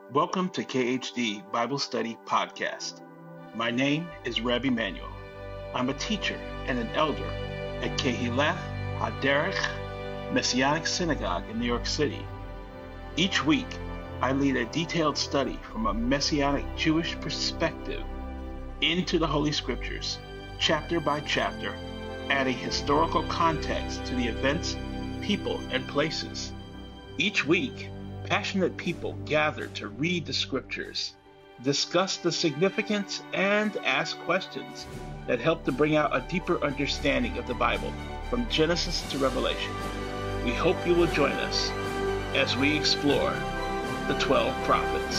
Welcome to KHD Bible Study Podcast. My name is Rabbi Manuel. I'm a teacher and an elder at Kehileth HaDerech Messianic Synagogue in New York City. Each week, I lead a detailed study from a Messianic Jewish perspective into the Holy Scriptures, chapter by chapter, adding historical context to the events, people, and places. Each week, passionate people gather to read the Scriptures, discuss the significance, and ask questions that help to bring out a deeper understanding of the Bible from Genesis to Revelation. We hope you will join us as we explore the 12 prophets.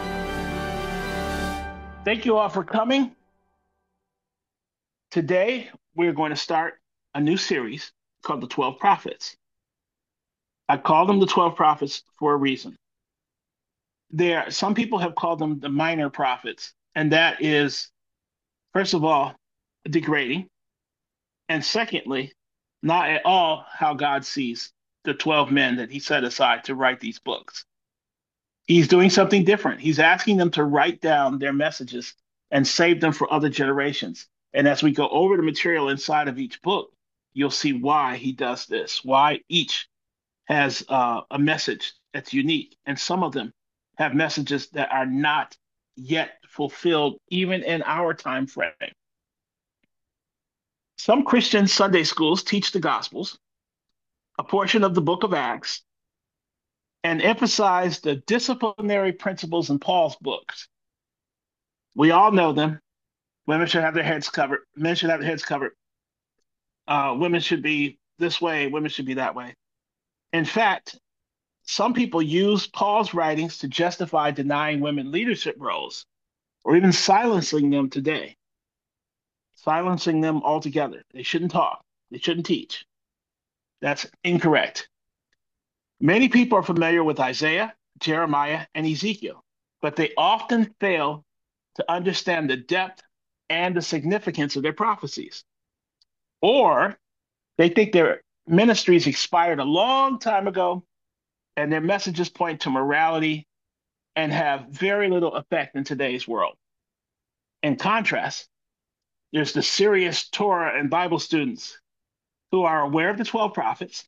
Thank you all for coming. Today, we're going to start a new series called the 12 Prophets. I call them the 12 prophets for a reason. Some people have called them the minor prophets, and that is, first of all, degrading, and secondly, not at all how God sees the 12 men that he set aside to write these books. He's doing something different. He's asking them to write down their messages and save them for other generations. And as we go over the material inside of each book, you'll see why he does this, why each has a message that's unique. And some of them have messages that are not yet fulfilled, even in our time frame. Some Christian Sunday schools teach the Gospels, a portion of the book of Acts, and emphasize the disciplinary principles in Paul's books. We all know them. Women should have their heads covered. Men should have their heads covered. Women should be this way. Women should be that way. In fact, some people use Paul's writings to justify denying women leadership roles or even silencing them today. Silencing them altogether. They shouldn't talk. They shouldn't teach. That's incorrect. Many people are familiar with Isaiah, Jeremiah, and Ezekiel, but they often fail to understand the depth and the significance of their prophecies. Or they think their ministries expired a long time ago, and their messages point to morality and have very little effect in today's world. In contrast, there's the serious Torah and Bible students who are aware of the 12 prophets.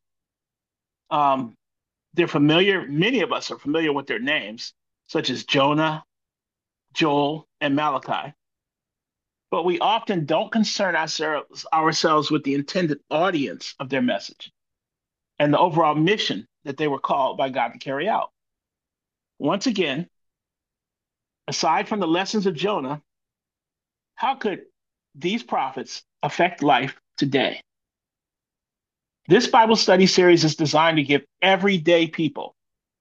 They're familiar, many of us are familiar with their names, such as Jonah, Joel, and Malachi. But we often don't concern ourselves with the intended audience of their message and the overall mission that they were called by God to carry out. Once again, aside from the lessons of Jonah, how could these prophets affect life today? This Bible study series is designed to give everyday people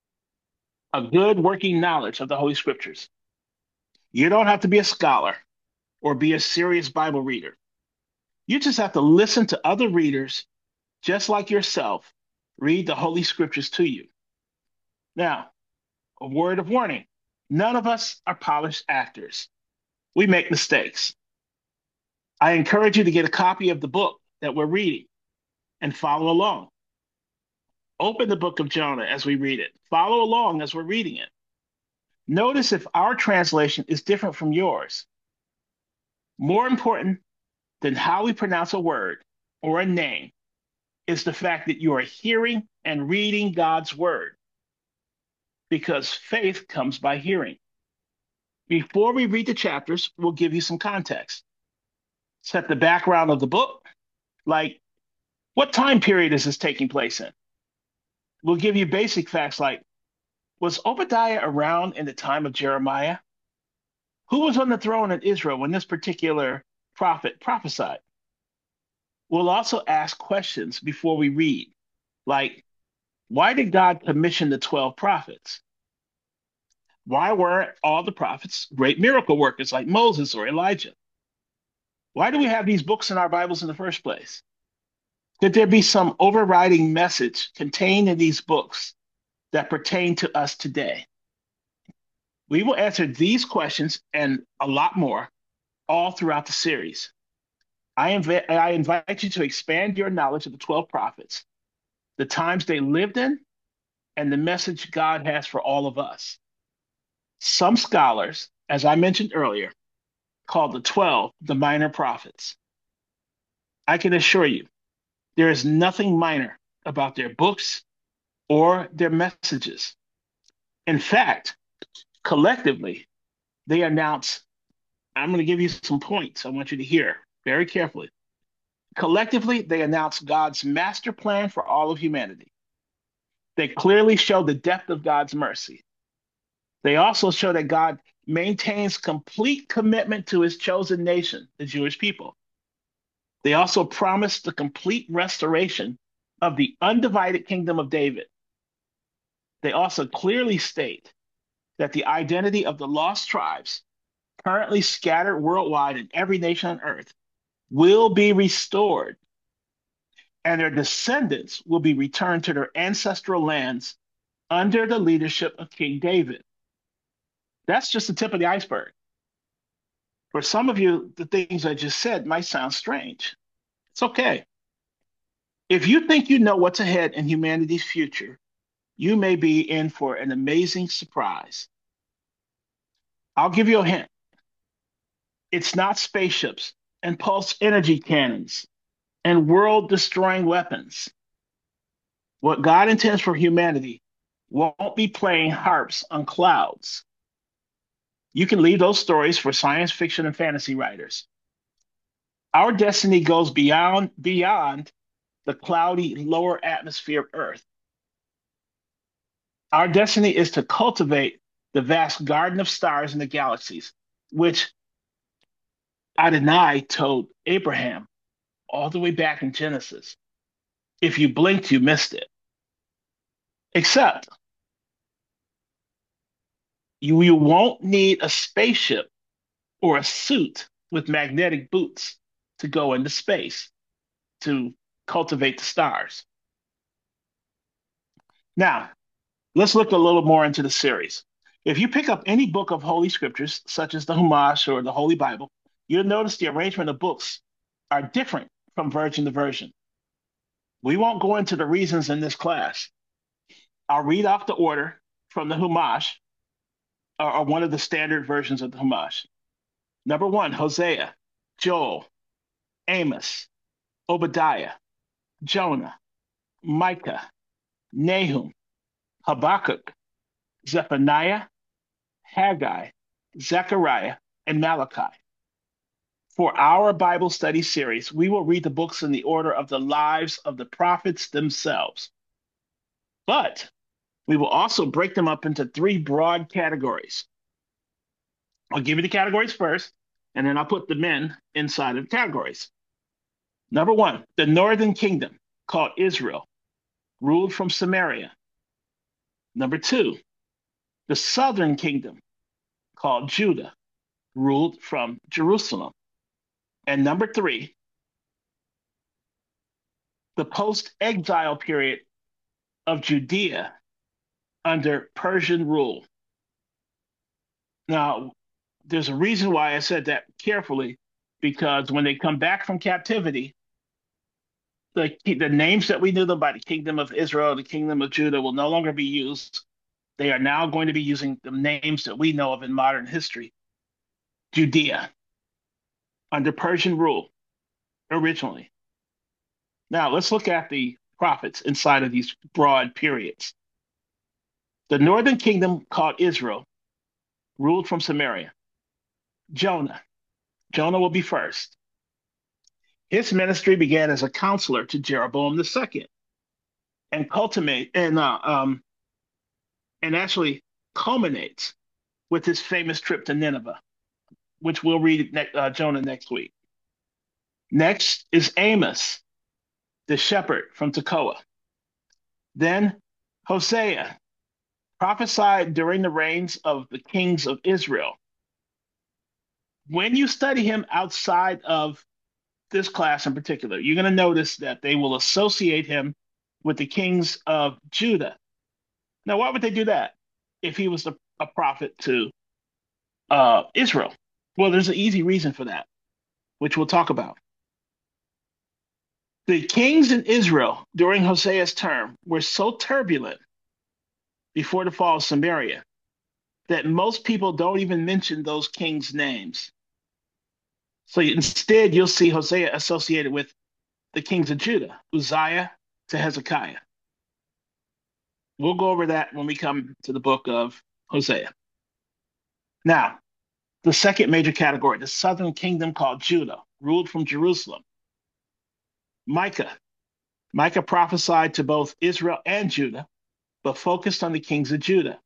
a good working knowledge of the Holy Scriptures. You don't have to be a scholar or be a serious Bible reader. You just have to listen to other readers just like yourself read the Holy Scriptures to you. Now, a word of warning. None of us are polished actors. We make mistakes. I encourage you to get a copy of the book that we're reading and follow along. Open the book of Jonah as we read it. Follow along as we're reading it. Notice if our translation is different from yours. More important than how we pronounce a word or a name is the fact that you are hearing and reading God's word, because faith comes by hearing. Before we read the chapters, we'll give you some context. Set the background of the book, like what time period is this taking place in? We'll give you basic facts like, was Obadiah around in the time of Jeremiah? Who was on the throne in Israel when this particular prophet prophesied? We'll also ask questions before we read, like, why did God commission the 12 prophets? Why weren't all the prophets great miracle workers like Moses or Elijah? Why do we have these books in our Bibles in the first place? Could there be some overriding message contained in these books that pertain to us today? We will answer these questions and a lot more all throughout the series. I invite you to expand your knowledge of the 12 prophets, the times they lived in, and the message God has for all of us. Some scholars, as I mentioned earlier, call the 12 the minor prophets. I can assure you, there is nothing minor about their books or their messages. In fact, collectively, they announce, I'm going to give you some points I want you to hear very carefully. Collectively, they announce God's master plan for all of humanity. They clearly show the depth of God's mercy. They also show that God maintains complete commitment to his chosen nation, the Jewish people. They also promise the complete restoration of the undivided kingdom of David. They also clearly state that the identity of the lost tribes, currently scattered worldwide in every nation on earth, will be restored, and their descendants will be returned to their ancestral lands under the leadership of King David. That's just the tip of the iceberg. For some of you, the things I just said might sound strange. It's okay. If you think you know what's ahead in humanity's future, you may be in for an amazing surprise. I'll give you a hint. It's not spaceships and pulse energy cannons and world destroying weapons. What God intends for humanity won't be playing harps on clouds. You can leave those stories for science fiction and fantasy writers. Our destiny goes beyond the cloudy lower atmosphere of Earth. Our destiny is to cultivate the vast garden of stars in the galaxies, which Adonai told Abraham all the way back in Genesis. If you blinked, you missed it. Except you won't need a spaceship or a suit with magnetic boots to go into space to cultivate the stars. Now, let's look a little more into the series. If you pick up any book of Holy Scriptures, such as the Chumash or the Holy Bible, you'll notice the arrangement of books are different from version to version. We won't go into the reasons in this class. I'll read off the order from the Chumash, or one of the standard versions of the Chumash. Number one, Hosea, Joel, Amos, Obadiah, Jonah, Micah, Nahum, Habakkuk, Zephaniah, Haggai, Zechariah, and Malachi. For our Bible study series, we will read the books in the order of the lives of the prophets themselves. But we will also break them up into three broad categories. I'll give you the categories first, and then I'll put the men inside of the categories. Number one, the northern kingdom, called Israel, ruled from Samaria. Number two, the southern kingdom, called Judah, ruled from Jerusalem. And number three, the post-exile period of Judea under Persian rule. Now, there's a reason why I said that carefully, because when they come back from captivity, the names that we knew them by, the kingdom of Israel, the kingdom of Judah, will no longer be used. They are now going to be using the names that we know of in modern history. Judea, under Persian rule, originally. Now, let's look at the prophets inside of these broad periods. The northern kingdom, called Israel, ruled from Samaria. Jonah. Jonah will be first. His ministry began as a counselor to Jeroboam II and actually culminates with his famous trip to Nineveh, which we'll read Jonah next week. Next is Amos, the shepherd from Tekoa. Then Hosea, prophesied during the reigns of the kings of Israel. When you study him outside of this class in particular, you're going to notice that they will associate him with the kings of Judah. Now, why would they do that if he was a prophet to Israel? Well, there's an easy reason for that, which we'll talk about. The kings in Israel during Hosea's term were so turbulent before the fall of Samaria that most people don't even mention those kings' names. So instead, you'll see Hosea associated with the kings of Judah, Uzziah to Hezekiah. We'll go over that when we come to the book of Hosea. Now, the second major category, the southern kingdom called Judah, ruled from Jerusalem. Micah. Micah prophesied to both Israel and Judah, but focused on the kings of Judah.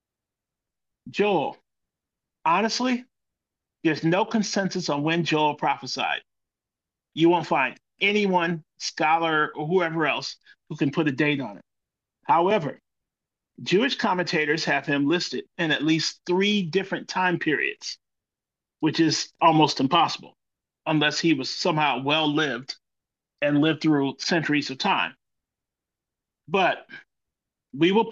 Joel. Honestly, there's no consensus on when Joel prophesied. You won't find anyone, scholar, or whoever else who can put a date on it. However, Jewish commentators have him listed in at least three different time periods, which is almost impossible unless he was somehow well lived and lived through centuries of time. But we will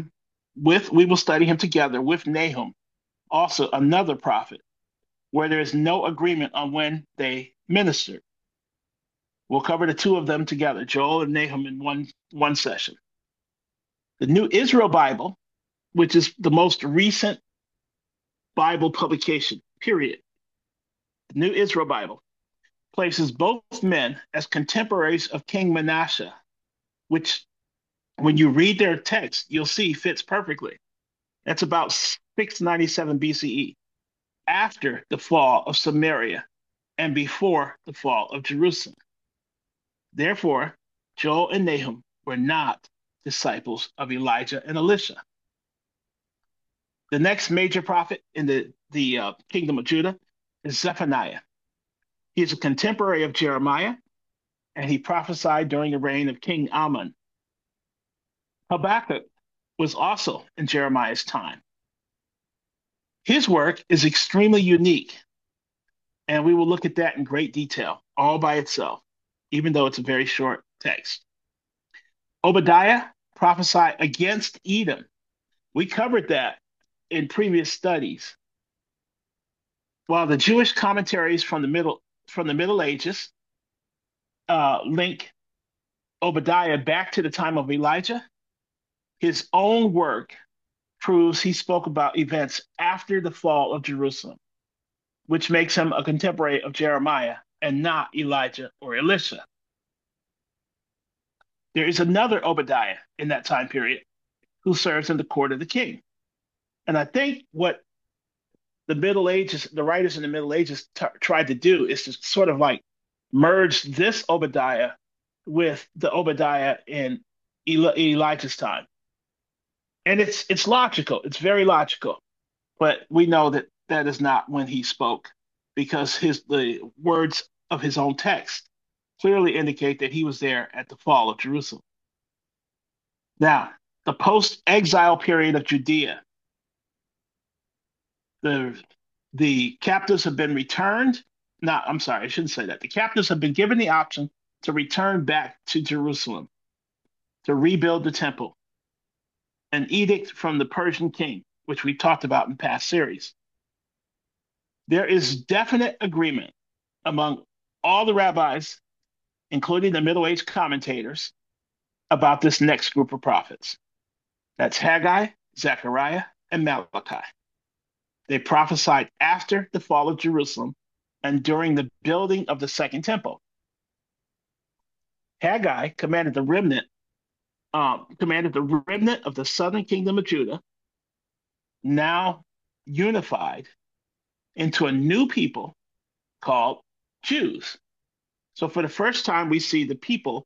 we will study him together with Nahum, also another prophet, where there is no agreement on when they ministered. We'll cover the two of them together, Joel and Nahum, in one session. The New Israel Bible, which is the most recent Bible publication, period. The New Israel Bible places both men as contemporaries of King Manasseh, which, when you read their text, you'll see fits perfectly. That's about 697 BCE, after the fall of Samaria and before the fall of Jerusalem. Therefore, Joel and Nahum were not disciples of Elijah and Elisha. The next major prophet in the kingdom of Judah is Zephaniah. He is a contemporary of Jeremiah, and he prophesied during the reign of King Amon. Habakkuk was also in Jeremiah's time. His work is extremely unique, and we will look at that in great detail, all by itself, even though it's a very short text. Obadiah prophesied against Edom. We covered that in previous studies. While the Jewish commentaries from the Middle Ages link Obadiah back to the time of Elijah, his own work proves he spoke about events after the fall of Jerusalem, which makes him a contemporary of Jeremiah and not Elijah or Elisha. There is another Obadiah in that time period who serves in the court of the king. And I think what the writers in the Middle Ages tried to do is to sort of like merge this Obadiah with the Obadiah in Elijah's time. And it's logical. It's very logical. But we know that that is not when he spoke, because the words of his own text clearly indicate that he was there at the fall of Jerusalem. Now, the post-exile period of Judea. The captives have been returned. No, I'm sorry, I shouldn't say that. The captives have been given the option to return back to Jerusalem to rebuild the temple. An edict from the Persian king, which we talked about in past series. There is definite agreement among all the rabbis, including the Middle Age commentators, about this next group of prophets. That's Haggai, Zechariah, and Malachi. They prophesied after the fall of Jerusalem and during the building of the second temple. Haggai commanded the remnant of the southern kingdom of Judah, now unified into a new people called Jews. So for the first time, we see the people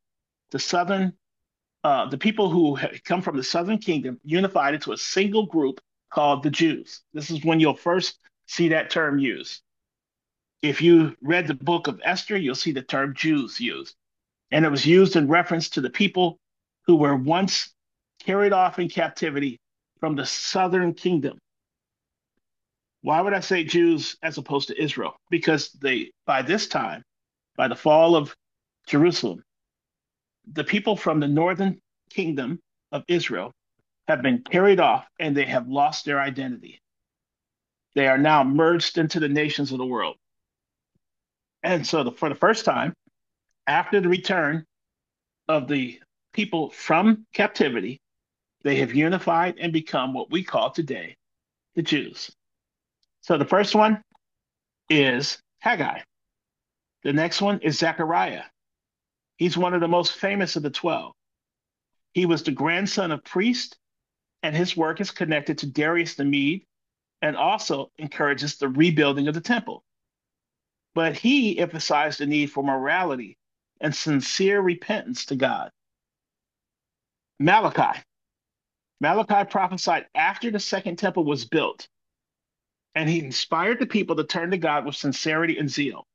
who come from the southern kingdom unified into a single group called the Jews. This is when you'll first see that term used. If you read the book of Esther, you'll see the term Jews used. And it was used in reference to the people who were once carried off in captivity from the southern kingdom. Why would I say Jews as opposed to Israel? Because by this time, by the fall of Jerusalem, the people from the northern kingdom of Israel have been carried off and they have lost their identity. They are now merged into the nations of the world. And so for the first time, after the return of the people from captivity, they have unified and become what we call today the Jews. So the first one is Haggai. The next one is Zechariah. He's one of the most famous of the 12. He was the grandson of priest, and his work is connected to Darius the Mede and also encourages the rebuilding of the temple. But he emphasized the need for morality and sincere repentance to God. Malachi. Malachi prophesied after the second temple was built, and he inspired the people to turn to God with sincerity and zeal.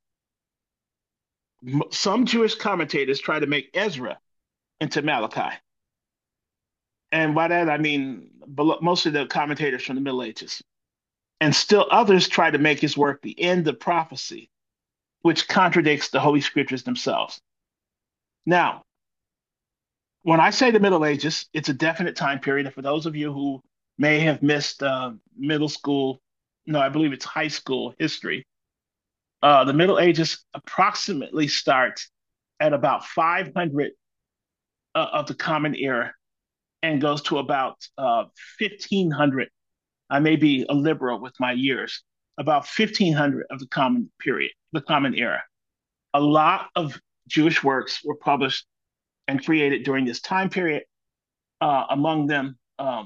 Some Jewish commentators try to make Ezra into Malachi. And by that, I mean mostly the commentators from the Middle Ages. And still others try to make his work the end of prophecy, which contradicts the Holy Scriptures themselves. Now, when I say the Middle Ages, it's a definite time period. And for those of you who may have missed middle school, no, I believe it's high school history, the Middle Ages approximately starts at about 500 of the Common Era and goes to about 1500. I may be a liberal with my years, about 1500 of the Common Period, the Common Era. A lot of Jewish works were published and created during this time period. Among them,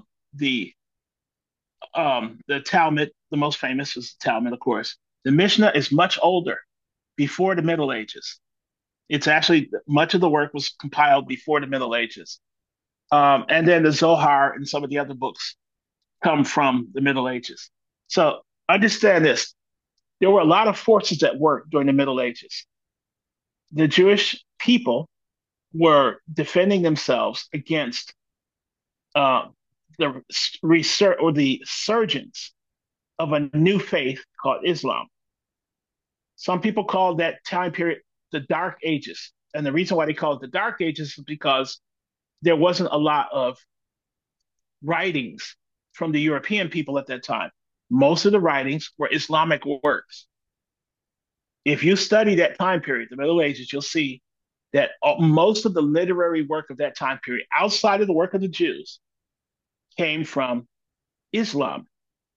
the Talmud, the most famous is the Talmud, of course. The Mishnah is much older, before the Middle Ages. It's actually much of the work was compiled before the Middle Ages. And then the Zohar and some of the other books come from the Middle Ages. So understand this. There were a lot of forces at work during the Middle Ages. The Jewish people were defending themselves against uh, the the surgence of a new faith called Islam. Some people call that time period the Dark Ages. And the reason why they call it the Dark Ages is because there wasn't a lot of writings from the European people at that time. Most of the writings were Islamic works. If you study that time period, the Middle Ages, you'll see that most of the literary work of that time period, outside of the work of the Jews, came from Islam.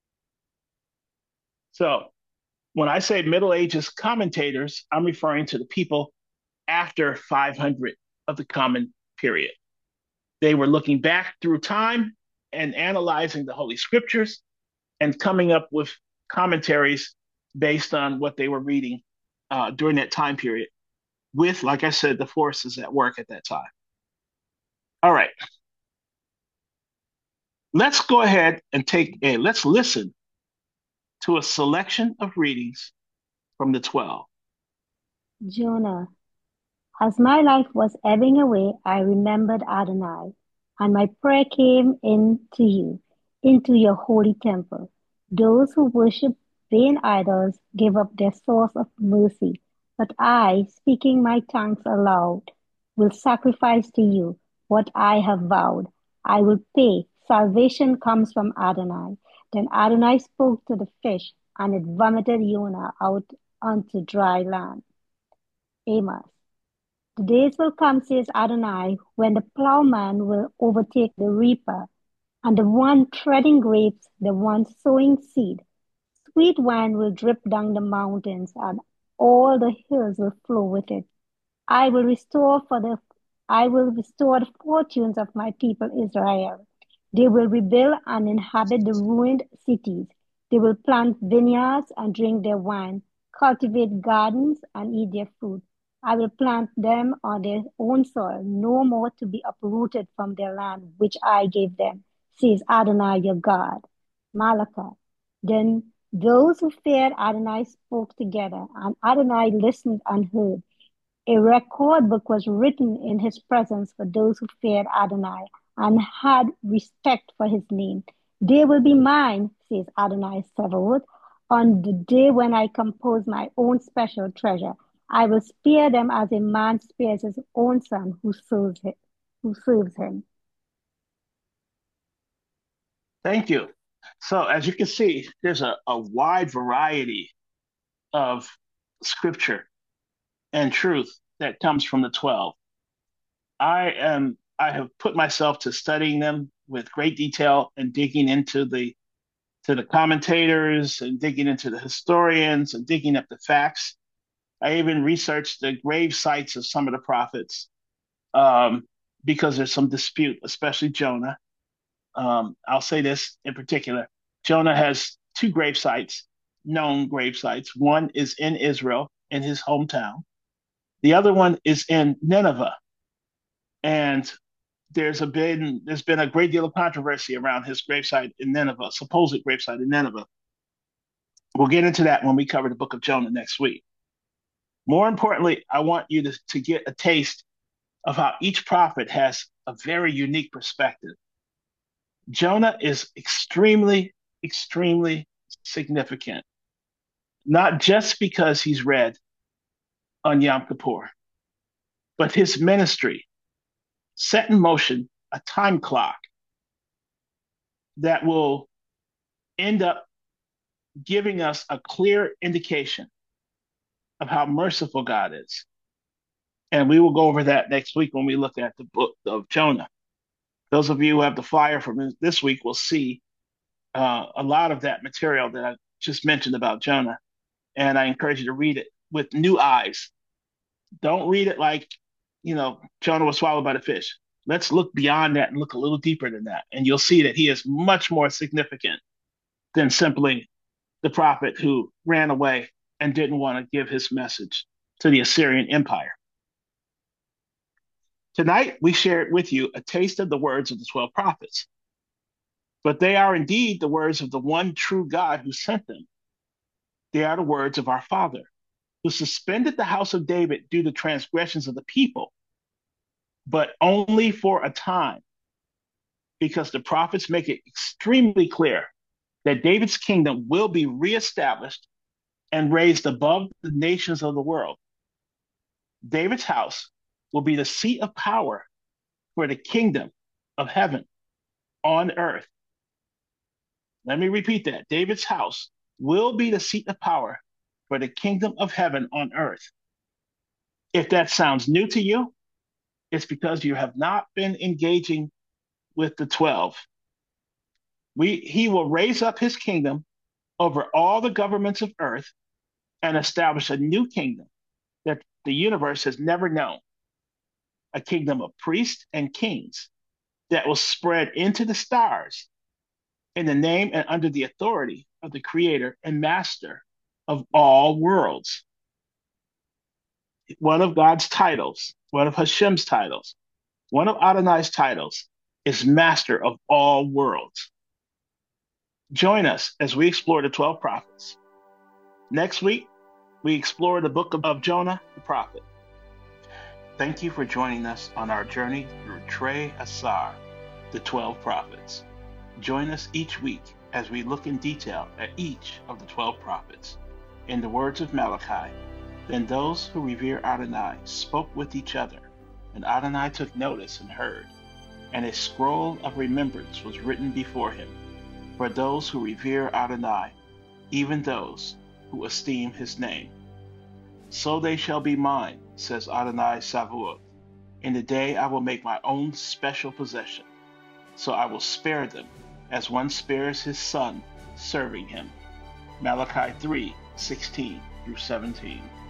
So when I say Middle Ages commentators, I'm referring to the people after 500 of the Common Period. They were looking back through time and analyzing the Holy Scriptures and coming up with commentaries based on what they were reading during that time period, with, like I said, the forces at work at that time. All right, let's go ahead and let's listen to a selection of readings from the 12. Jonah, as my life was ebbing away, I remembered Adonai, and my prayer came in to you, into your holy temple. Those who worship vain idols give up their source of mercy, but I, speaking my thanks aloud, will sacrifice to you what I have vowed. I will pay. Salvation comes from Adonai. Then Adonai spoke to the fish, and it vomited Jonah out onto dry land. Amos. The days will come, says Adonai, when the plowman will overtake the reaper, and the one treading grapes, the one sowing seed. Sweet wine will drip down the mountains, and all the hills will flow with it. I will restore for the I will restore the fortunes of my people Israel. They will rebuild and inhabit the ruined cities. They will plant vineyards and drink their wine, cultivate gardens and eat their fruit. I will plant them on their own soil, no more to be uprooted from their land which I gave them, says Adonai your God. Malachi. Then those who feared Adonai spoke together, and Adonai listened and heard. A record book was written in his presence for those who feared Adonai and had respect for his name. They will be mine, says Adonai Sabaoth, on the day when I compose my own special treasure. I will spare them as a man spares his own son who serves him. Thank you. So, as you can see, there's a wide variety of scripture and truth that comes from the 12. I have put myself to studying them with great detail and digging into to the commentators and digging into the historians and digging up the facts. I even researched the grave sites of some of the prophets um, because there's some dispute, especially Jonah. I'll say this in particular. Jonah has two grave sites, known grave sites. One is in Israel, in his hometown. The other one is in Nineveh. And there's been a great deal of controversy around his gravesite in Nineveh, supposed gravesite in Nineveh. We'll get into that when we cover the book of Jonah next week. More importantly, I want you to get a taste of how each prophet has a very unique perspective. Jonah is extremely, extremely significant, not just because he's read on Yom Kippur, but his ministry set in motion a time clock that will end up giving us a clear indication of how merciful God is. And we will go over that next week when we look at the book of Jonah. Those of you who have the flyer from this week will see a lot of that material that I just mentioned about Jonah. And I encourage you to read it with new eyes. Don't read it like, Jonah was swallowed by the fish. Let's look beyond that and look a little deeper than that. And you'll see that he is much more significant than simply the prophet who ran away and didn't want to give his message to the Assyrian Empire. Tonight, we shared with you a taste of the words of the 12 prophets. But they are indeed the words of the one true God who sent them. They are the words of our Father, who suspended the house of David due to transgressions of the people, but only for a time, because the prophets make it extremely clear that David's kingdom will be reestablished and raised above the nations of the world. David's house will be the seat of power for the kingdom of heaven on earth. Let me repeat that. David's house will be the seat of power for the kingdom of heaven on earth. If that sounds new to you, it's because you have not been engaging with the 12. He will raise up his kingdom over all the governments of earth and establish a new kingdom that the universe has never known. A kingdom of priests and kings that will spread into the stars in the name and under the authority of the creator and master of all worlds. One of God's titles, one of Hashem's titles, one of Adonai's titles is master of all worlds. Join us as we explore the 12 prophets. Next week, we explore the book of Jonah the prophet. Thank you for joining us on our journey through Trei Asar, the 12 prophets. Join us each week as we look in detail at each of the 12 prophets. In the words of Malachi, then those who revere Adonai spoke with each other, and Adonai took notice and heard, and a scroll of remembrance was written before him for those who revere Adonai, even those who esteem his name. So they shall be mine, says Adonai Savuot. In the day I will make my own special possession. So I will spare them as one spares his son serving him. Malachi 3:16 through 17.